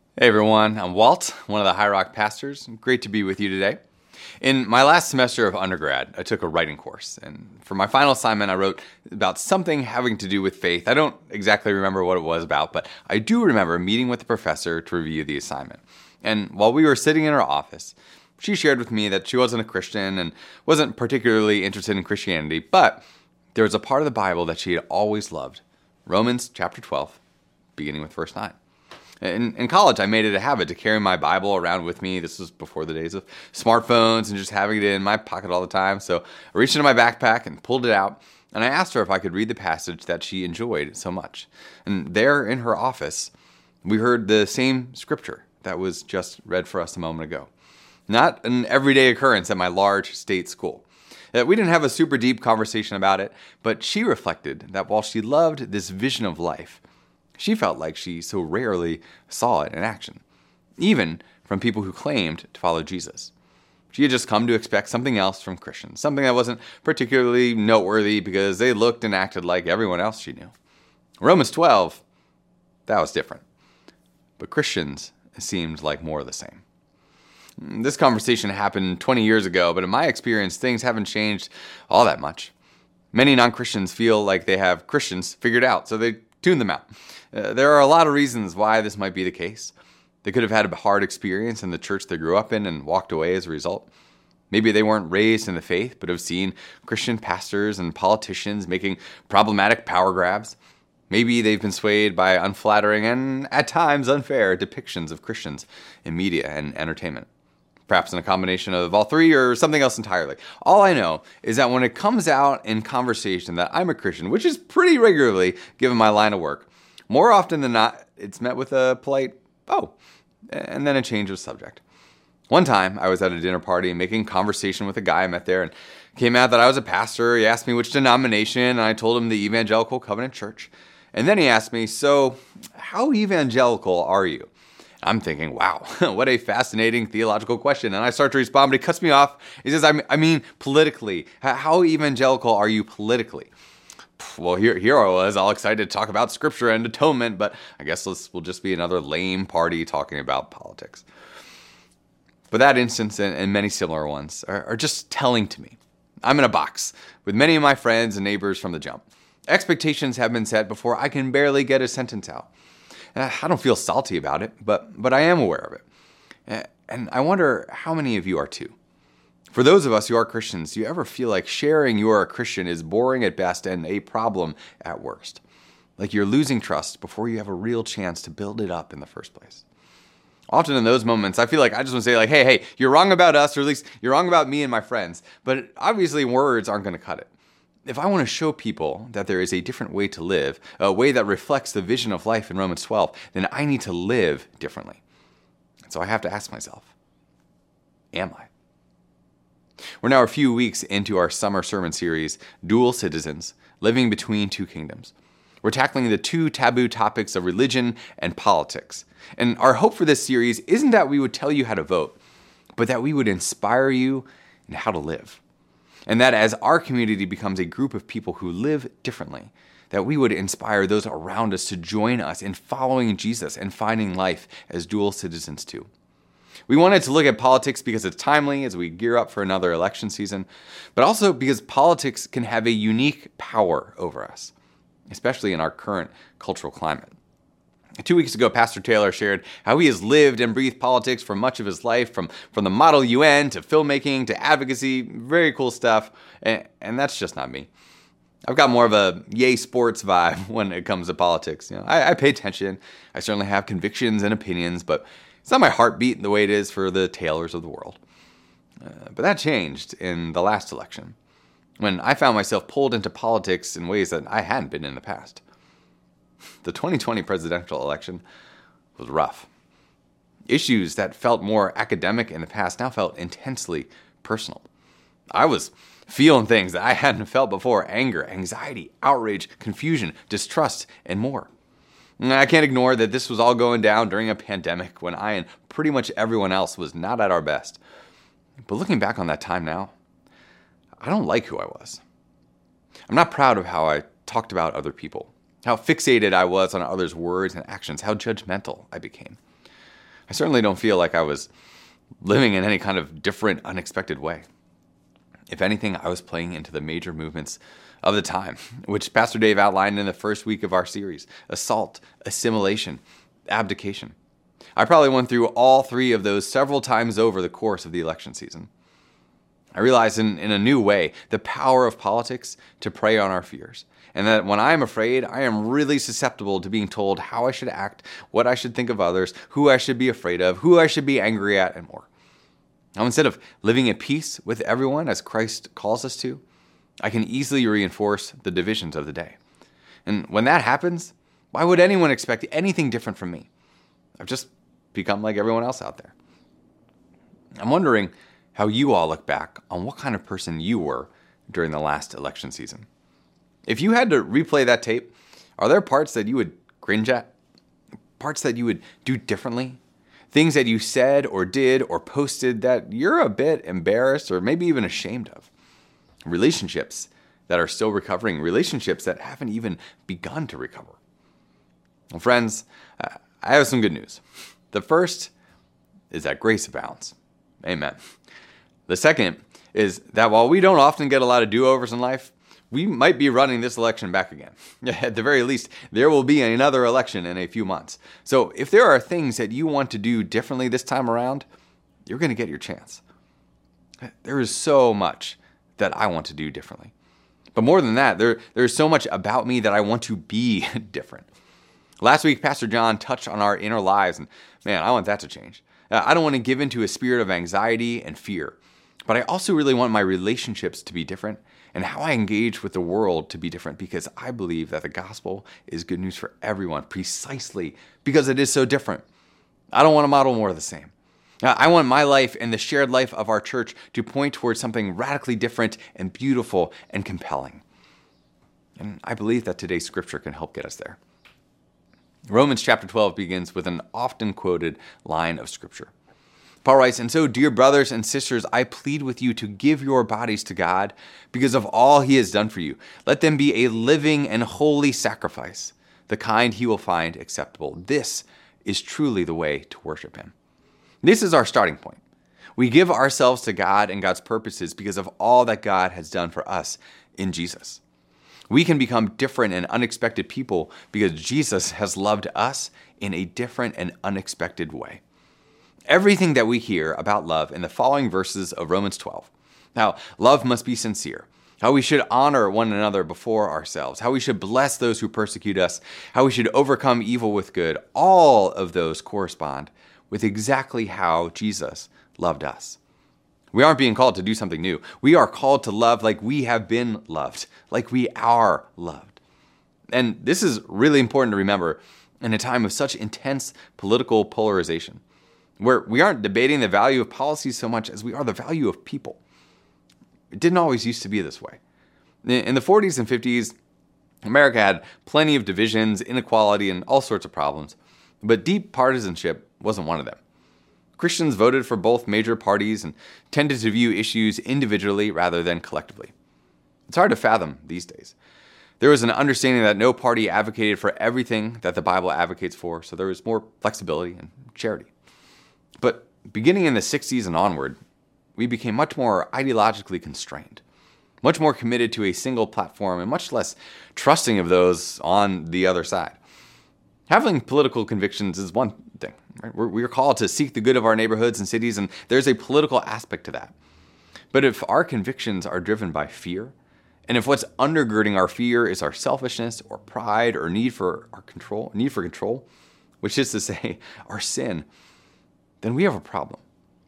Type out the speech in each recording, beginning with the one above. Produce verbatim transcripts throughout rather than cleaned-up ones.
Hey everyone, I'm Walt, one of the High Rock pastors. Great to be with you today. In my last semester of undergrad, I took a writing course, and for my final assignment, I wrote about something having to do with faith. I don't exactly remember what it was about, but I do remember meeting with the professor to review the assignment. And while we were sitting in her office, she shared with me that she wasn't a Christian and wasn't particularly interested in Christianity, but there was a part of the Bible that she had always loved, Romans chapter twelve, beginning with verse nine. In, in college, I made it a habit to carry my Bible around with me. This was before the days of smartphones and just having it in my pocket all the time. So I reached into my backpack and pulled it out, and I asked her if I could read the passage that she enjoyed so much. And there in her office, we heard the same scripture that was just read for us a moment ago. Not an everyday occurrence at my large state school. Uh, We didn't have a super deep conversation about it, but she reflected that while she loved this vision of life, she felt like she so rarely saw it in action, even from people who claimed to follow Jesus. She had just come to expect something else from Christians, something that wasn't particularly noteworthy because they looked and acted like everyone else she knew. Romans twelve, that was different. But Christians seemed like more of the same. This conversation happened twenty years ago, but in my experience, things haven't changed all that much. Many non-Christians feel like they have Christians figured out, so they tune them out. Uh, there are a lot of reasons why this might be the case. They could have had a hard experience in the church they grew up in and walked away as a result. Maybe they weren't raised in the faith, but have seen Christian pastors and politicians making problematic power grabs. Maybe they've been swayed by unflattering and, at times, unfair depictions of Christians in media and entertainment. Perhaps in a combination of all three or something else entirely. All I know is that when it comes out in conversation that I'm a Christian, which is pretty regularly given my line of work, more often than not, it's met with a polite, oh, and then a change of subject. One time, I was at a dinner party making conversation with a guy I met there and came out that I was a pastor. He asked me which denomination, and I told him the Evangelical Covenant Church. And then he asked me, so how evangelical are you? I'm thinking, wow, what a fascinating theological question. And I start to respond, but he cuts me off. He says, I mean, I mean politically. How evangelical are you politically? Well, here, here I was, all excited to talk about scripture and atonement, but I guess this will just be another lame party talking about politics. But that instance and, and many similar ones are, are just telling to me. I'm in a box with many of my friends and neighbors from the jump. Expectations have been set before I can barely get a sentence out. I don't feel salty about it, but but I am aware of it. And I wonder how many of you are too. For those of us who are Christians, do you ever feel like sharing you are a Christian is boring at best and a problem at worst? Like you're losing trust before you have a real chance to build it up in the first place. Often in those moments, I feel like I just want to say like, hey, hey, you're wrong about us, or at least you're wrong about me and my friends. But obviously words aren't going to cut it. If I want to show people that there is a different way to live, a way that reflects the vision of life in Romans twelve, then I need to live differently. So I have to ask myself, am I? We're now a few weeks into our summer sermon series, Dual Citizens, Living Between Two Kingdoms. We're tackling the two taboo topics of religion and politics. And our hope for this series isn't that we would tell you how to vote, but that we would inspire you in how to live. And that as our community becomes a group of people who live differently, that we would inspire those around us to join us in following Jesus and finding life as dual citizens too. We wanted to look at politics because it's timely as we gear up for another election season, but also because politics can have a unique power over us, especially in our current cultural climate. Two weeks ago, Pastor Taylor shared how he has lived and breathed politics for much of his life, from, from the Model U N to filmmaking to advocacy, very cool stuff, and, and that's just not me. I've got more of a yay sports vibe when it comes to politics. You know, I, I pay attention, I certainly have convictions and opinions, but it's not my heartbeat the way it is for the Taylors of the world. Uh, but that changed in the last election, when I found myself pulled into politics in ways that I hadn't been in the past. The twenty twenty presidential election was rough. Issues that felt more academic in the past now felt intensely personal. I was feeling things that I hadn't felt before: anger, anxiety, outrage, confusion, distrust, and more. And I can't ignore that this was all going down during a pandemic when I and pretty much everyone else was not at our best. But looking back on that time now, I don't like who I was. I'm not proud of how I talked about other people, how fixated I was on others' words and actions, how judgmental I became. I certainly don't feel like I was living in any kind of different, unexpected way. If anything, I was playing into the major movements of the time, which Pastor Dave outlined in the first week of our series: assault, assimilation, abdication. I probably went through all three of those several times over the course of the election season. I realized in, in a new way the power of politics to prey on our fears, and that when I am afraid, I am really susceptible to being told how I should act, what I should think of others, who I should be afraid of, who I should be angry at, and more. Now, instead of living at peace with everyone as Christ calls us to, I can easily reinforce the divisions of the day. And when that happens, why would anyone expect anything different from me? I've just become like everyone else out there. I'm wondering how you all look back on what kind of person you were during the last election season. If you had to replay that tape, are there parts that you would cringe at? Parts that you would do differently? Things that you said or did or posted that you're a bit embarrassed or maybe even ashamed of? Relationships that are still recovering, relationships that haven't even begun to recover. Well, friends, I have some good news. The first is that grace abounds. Amen. The second is that while we don't often get a lot of do-overs in life, we might be running this election back again. At the very least, there will be another election in a few months. So if there are things that you want to do differently this time around, you're going to get your chance. There is so much that I want to do differently. But more than that, there, there's so much about me that I want to be different. Last week, Pastor John touched on our inner lives, and man, I want that to change. Uh, I don't want to give into a spirit of anxiety and fear, but I also really want my relationships to be different and how I engage with the world to be different, because I believe that the gospel is good news for everyone precisely because it is so different. I don't want to model more of the same. Uh, I want my life and the shared life of our church to point towards something radically different and beautiful and compelling. And I believe that today's scripture can help get us there. Romans chapter twelve begins with an often quoted line of scripture. Paul writes, "And so, dear brothers and sisters, I plead with you to give your bodies to God because of all he has done for you. Let them be a living and holy sacrifice, the kind he will find acceptable. This is truly the way to worship him." This is our starting point. We give ourselves to God and God's purposes because of all that God has done for us in Jesus. We can become different and unexpected people because Jesus has loved us in a different and unexpected way. Everything that we hear about love in the following verses of Romans twelve. How love must be sincere, how we should honor one another before ourselves, how we should bless those who persecute us, how we should overcome evil with good. All of those correspond with exactly how Jesus loved us. We aren't being called to do something new. We are called to love like we have been loved, like we are loved. And this is really important to remember in a time of such intense political polarization, where we aren't debating the value of policy so much as we are the value of people. It didn't always used to be this way. In the forties and fifties, America had plenty of divisions, inequality, and all sorts of problems, but deep partisanship wasn't one of them. Christians voted for both major parties and tended to view issues individually rather than collectively. It's hard to fathom these days. There was an understanding that no party advocated for everything that the Bible advocates for, so there was more flexibility and charity. But beginning in the sixties and onward, we became much more ideologically constrained, much more committed to a single platform, and much less trusting of those on the other side. Having political convictions is one thing. Right? We're, we're called to seek the good of our neighborhoods and cities, and there's a political aspect to that. But if our convictions are driven by fear, and if what's undergirding our fear is our selfishness or pride or need for our control, need for control, which is to say, our sin, then we have a problem.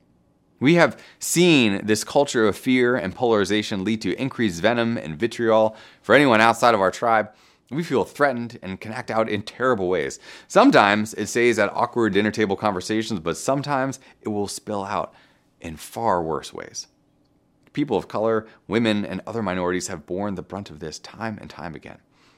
We have seen this culture of fear and polarization lead to increased venom and vitriol for anyone outside of our tribe. We feel threatened and can act out in terrible ways. Sometimes it stays at awkward dinner table conversations, but sometimes it will spill out in far worse ways. People of color, women, and other minorities have borne the brunt of this time and time again.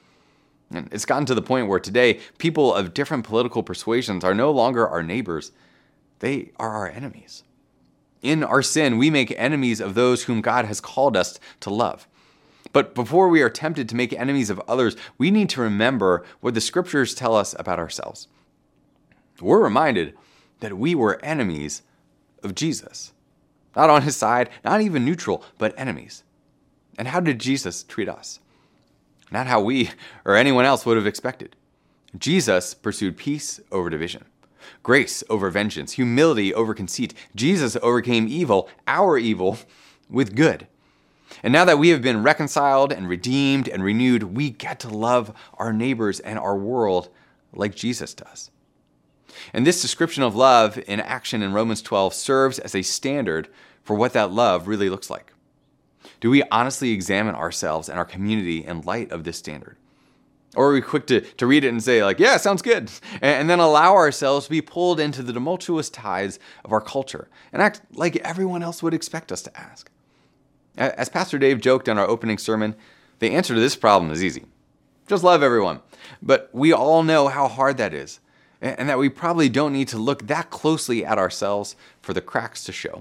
And it's gotten to the point where today, people of different political persuasions are no longer our neighbors. They are our enemies. In our sin, we make enemies of those whom God has called us to love. But before we are tempted to make enemies of others, we need to remember what the scriptures tell us about ourselves. We're reminded that we were enemies of Jesus. Not on his side, not even neutral, but enemies. And how did Jesus treat us? Not how we or anyone else would have expected. Jesus pursued peace over division, grace over vengeance, humility over conceit. Jesus overcame evil, our evil, with good. And now that we have been reconciled and redeemed and renewed, we get to love our neighbors and our world like Jesus does. And this description of love in action in Romans twelve serves as a standard for what that love really looks like. Do we honestly examine ourselves and our community in light of this standard? Or are we quick to, to read it and say, like, yeah, sounds good, and, and then allow ourselves to be pulled into the tumultuous tides of our culture and act like everyone else would expect us to ask? As Pastor Dave joked in our opening sermon, the answer to this problem is easy. Just love everyone. But we all know how hard that is, and that we probably don't need to look that closely at ourselves for the cracks to show.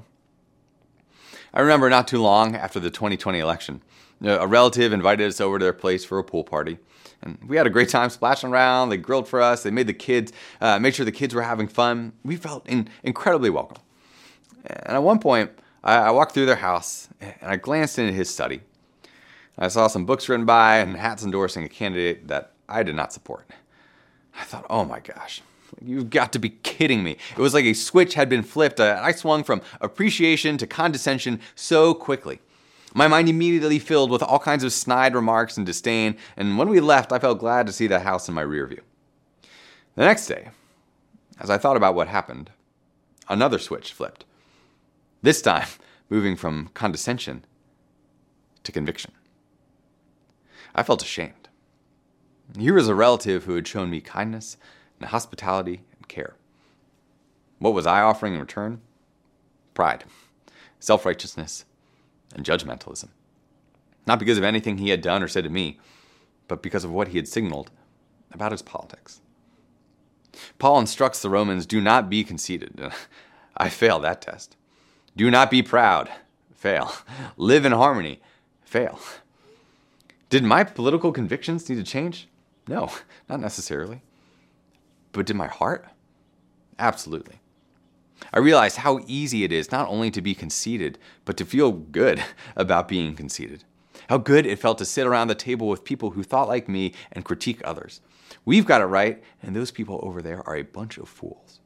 I remember not too long after the twenty twenty election, a relative invited us over to their place for a pool party. And we had a great time splashing around. They grilled for us. They made the kids, uh, made sure the kids were having fun. We felt in, incredibly welcome. And at one point, I, I walked through their house and I glanced into his study. I saw some books written by and hats endorsing a candidate that I did not support. I thought, oh my gosh, you've got to be kidding me. It was like a switch had been flipped. I swung from appreciation to condescension so quickly. My mind immediately filled with all kinds of snide remarks and disdain, and when we left, I felt glad to see that house in my rear view. The next day, as I thought about what happened, another switch flipped. This time, moving from condescension to conviction. I felt ashamed. Here was a relative who had shown me kindness and hospitality and care. What was I offering in return? Pride, self-righteousness, and judgmentalism. Not because of anything he had done or said to me, but because of what he had signaled about his politics. Paul instructs the Romans, do not be conceited. I failed that test. Do not be proud. Fail. Live in harmony. Fail. Did my political convictions need to change? No, not necessarily. But did my heart? Absolutely. I realized how easy it is not only to be conceited, but to feel good about being conceited. How good it felt to sit around the table with people who thought like me and critique others. We've got it right, and those people over there are a bunch of fools.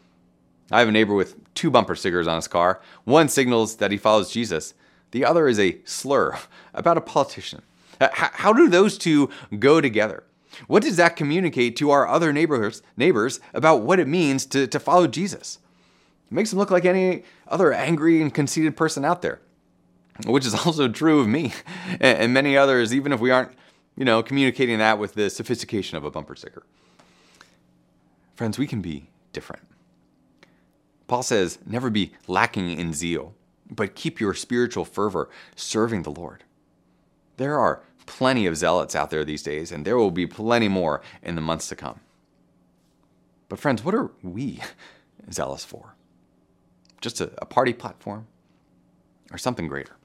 I have a neighbor with two bumper stickers on his car. One signals that he follows Jesus. The other is a slur about a politician. How do those two go together? What does that communicate to our other neighbors, neighbors about what it means to, to follow Jesus? It makes them look like any other angry and conceited person out there, which is also true of me and, and many others, even if we aren't, you know, communicating that with the sophistication of a bumper sticker. Friends, we can be different. Paul says, never be lacking in zeal, but keep your spiritual fervor serving the Lord. There are plenty of zealots out there these days, and there will be plenty more in the months to come. But friends, what are we zealous for? Just a, a party platform or something greater?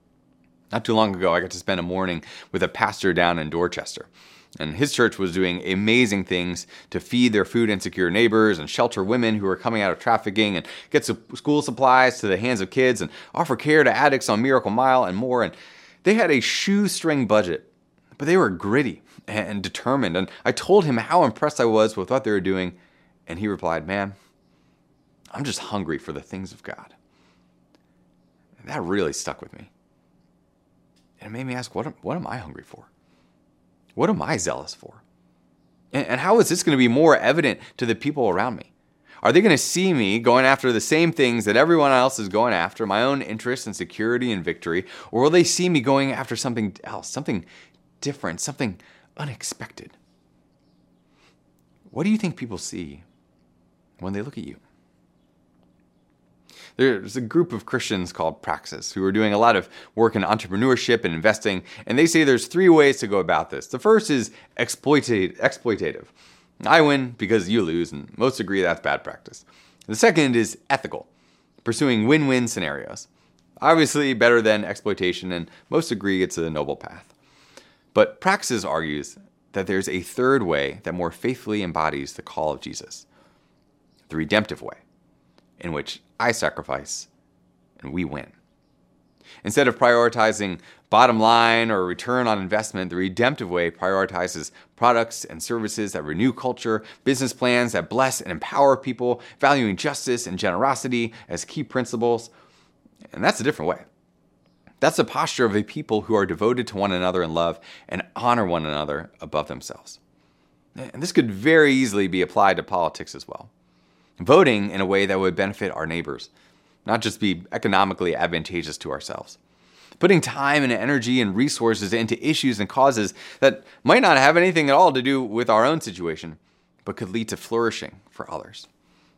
Not too long ago, I got to spend a morning with a pastor down in Dorchester. And his church was doing amazing things to feed their food insecure neighbors and shelter women who were coming out of trafficking and get school supplies to the hands of kids and offer care to addicts on Miracle Mile and more. And they had a shoestring budget, but they were gritty and determined. And I told him how impressed I was with what they were doing. And he replied, man, I'm just hungry for the things of God. And that really stuck with me. And it made me ask, what am, what am I hungry for? What am I zealous for? And, and how is this going to be more evident to the people around me? Are they going to see me going after the same things that everyone else is going after, my own interests and security and victory? Or will they see me going after something else, something different, something unexpected? What do you think people see when they look at you? There's a group of Christians called Praxis who are doing a lot of work in entrepreneurship and investing, and they say there's three ways to go about this. The first is exploitate, exploitative. I win because you lose, and most agree that's bad practice. The second is ethical, pursuing win-win scenarios. Obviously better than exploitation, and most agree it's a noble path. But Praxis argues that there's a third way that more faithfully embodies the call of Jesus, the redemptive way. in which I sacrifice and we win. Instead of prioritizing bottom line or return on investment, the redemptive way prioritizes products and services that renew culture, business plans that bless and empower people, valuing justice and generosity as key principles. And that's a different way. That's the posture of a people who are devoted to one another in love and honor one another above themselves. And this could very easily be applied to politics as well. Voting in a way that would benefit our neighbors, not just be economically advantageous to ourselves. Putting time and energy and resources into issues and causes that might not have anything at all to do with our own situation, but could lead to flourishing for others.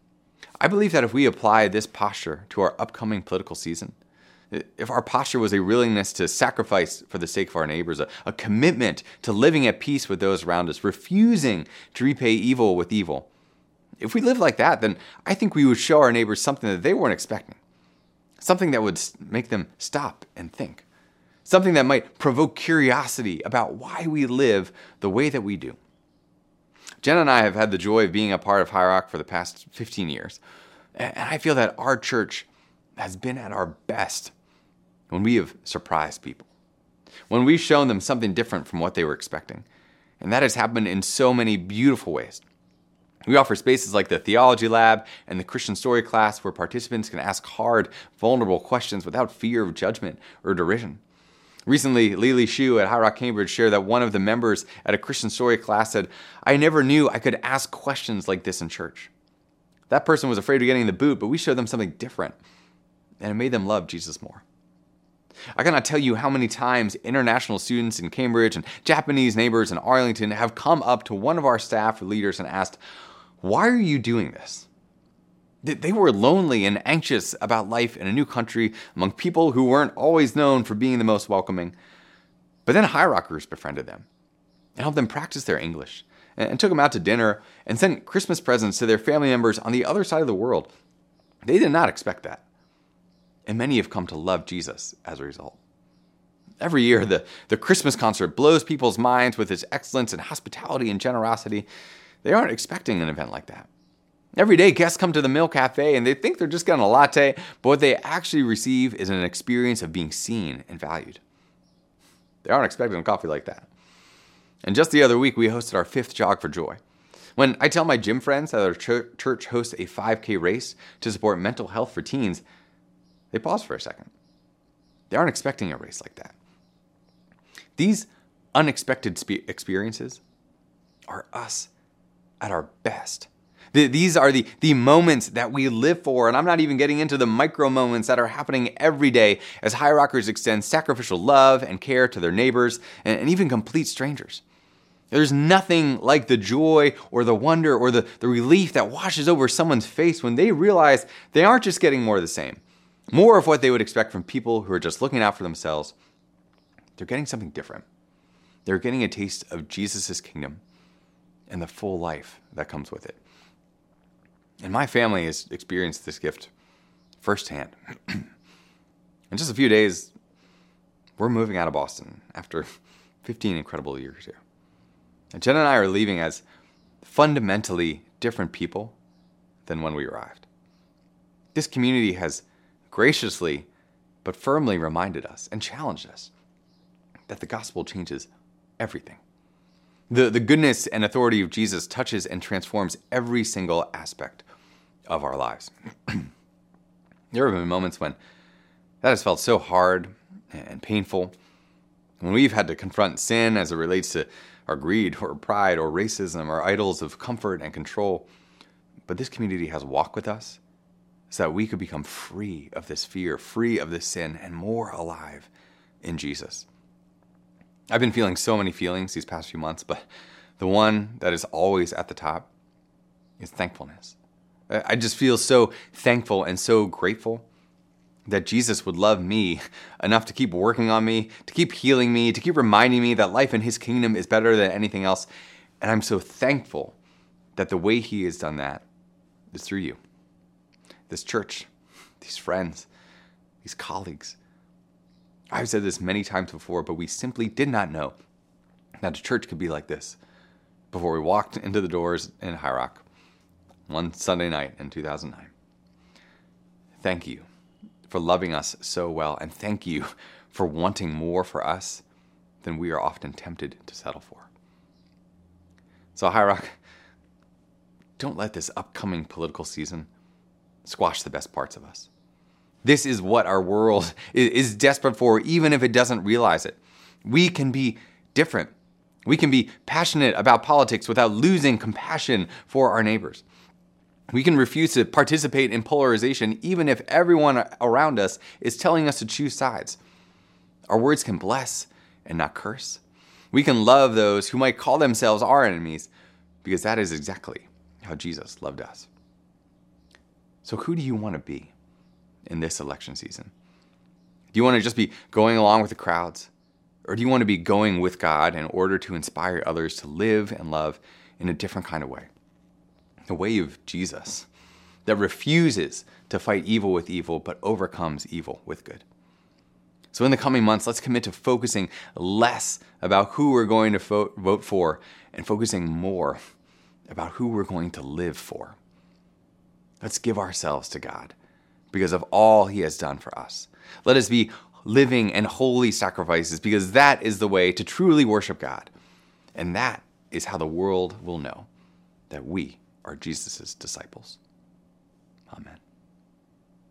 I believe that if we apply this posture to our upcoming political season, if our posture was a willingness to sacrifice for the sake of our neighbors, a, a commitment to living at peace with those around us, refusing to repay evil with evil, if we live like that, then I think we would show our neighbors something that they weren't expecting. Something that would make them stop and think. Something that might provoke curiosity about why we live the way that we do. Jen and I have had the joy of being a part of High Rock for the past fifteen years. And I feel that our church has been at our best when we have surprised people. When we've shown them something different from what they were expecting. And that has happened in so many beautiful ways. We offer spaces like the Theology Lab and the Christian Story class where participants can ask hard, vulnerable questions without fear of judgment or derision. Recently, Lily Shu at High Rock Cambridge shared that one of the members at a Christian Story class said, "I never knew I could ask questions like this in church." That person was afraid of getting the boot, but we showed them something different, and it made them love Jesus more. I cannot tell you how many times international students in Cambridge and Japanese neighbors in Arlington have come up to one of our staff or leaders and asked, "Why are you doing this?" They were lonely and anxious about life in a new country among people who weren't always known for being the most welcoming. But then High Rockers befriended them and helped them practice their English and took them out to dinner and sent Christmas presents to their family members on the other side of the world. They did not expect that. And many have come to love Jesus as a result. Every year, the, the Christmas concert blows people's minds with its excellence and hospitality and generosity. They aren't expecting an event like that. Every day, guests come to the Mill Cafe and they think they're just getting a latte, but what they actually receive is an experience of being seen and valued. They aren't expecting a coffee like that. And just the other week, we hosted our fifth Jog for Joy. When I tell my gym friends that our ch- church hosts a five K race to support mental health for teens, they pause for a second. They aren't expecting a race like that. These unexpected spe- experiences are us at our best. The, these are the, the moments that we live for, and I'm not even getting into the micro moments that are happening every day as High Rockers extend sacrificial love and care to their neighbors and, and even complete strangers. There's nothing like the joy or the wonder or the, the relief that washes over someone's face when they realize they aren't just getting more of the same, more of what they would expect from people who are just looking out for themselves. They're getting something different. They're getting a taste of Jesus' kingdom and the full life that comes with it. And my family has experienced this gift firsthand. In just a few days, we're moving out of Boston after fifteen incredible years here. And Jen and I are leaving as fundamentally different people than when we arrived. This community has graciously but firmly reminded us and challenged us that the gospel changes everything. The, the goodness and authority of Jesus touches and transforms every single aspect of our lives. There have been moments when that has felt so hard and painful, when we've had to confront sin as it relates to our greed or pride or racism or idols of comfort and control. But this community has walked with us so that we could become free of this fear, free of this sin, and more alive in Jesus. I've been feeling so many feelings these past few months, but the one that is always at the top is thankfulness. I just feel so thankful and so grateful that Jesus would love me enough to keep working on me, to keep healing me, to keep reminding me that life in his kingdom is better than anything else. And I'm so thankful that the way he has done that is through you. This church, these friends, these colleagues. I've said this many times before, but we simply did not know that a church could be like this before we walked into the doors in High Rock one Sunday night in two thousand nine. thank you for loving us so well, and thank you for wanting more for us than we are often tempted to settle for. So, High Rock, don't let this upcoming political season squash the best parts of us. This is what our world is desperate for, even if it doesn't realize it. We can be different. We can be passionate about politics without losing compassion for our neighbors. We can refuse to participate in polarization, even if everyone around us is telling us to choose sides. Our words can bless and not curse. We can love those who might call themselves our enemies, because that is exactly how Jesus loved us. So who do you want to be in this election season? Do you want to just be going along with the crowds? Or do you want to be going with God in order to inspire others to live and love in a different kind of way? The way of Jesus that refuses to fight evil with evil, but overcomes evil with good. So in the coming months, let's commit to focusing less about who we're going to vote, vote for and focusing more about who we're going to live for. Let's give ourselves to God because of all he has done for us. Let us be living and holy sacrifices because that is the way to truly worship God. And that is how the world will know that we are Jesus' disciples. Amen.